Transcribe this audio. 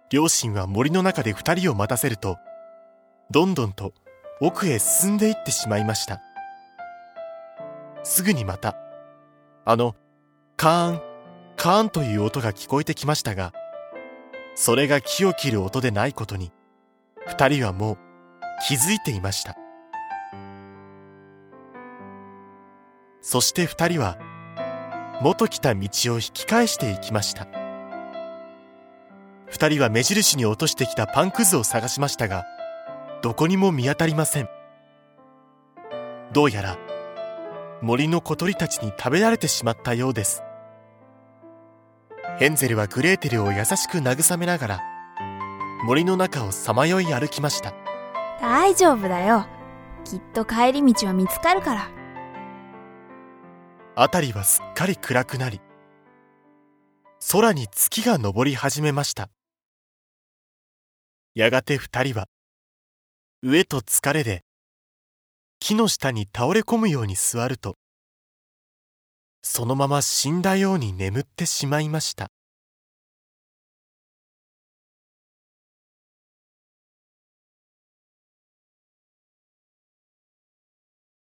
両親は森の中で二人を待たせると、どんどんと奥へ進んでいってしまいました。すぐにまたカーンカーンという音が聞こえてきましたが、それが木を切る音でないことに二人はもう気づいていました。そして二人は元来た道を引き返していきました。二人は目印に落としてきたパンくずを探しましたが、どこにも見当たりません。どうやら森の小鳥たちに食べられてしまったようです。ヘンゼルはグレーテルを優しく慰めながら森の中をさまよい歩きました。 大丈夫だよ。きっと帰り道は見つかるから。 辺りはすっかり暗くなり、空に月が昇り始めました。やがて二人は飢えと疲れで木の下に倒れ込むように座ると、そのまま死んだように眠ってしまいました。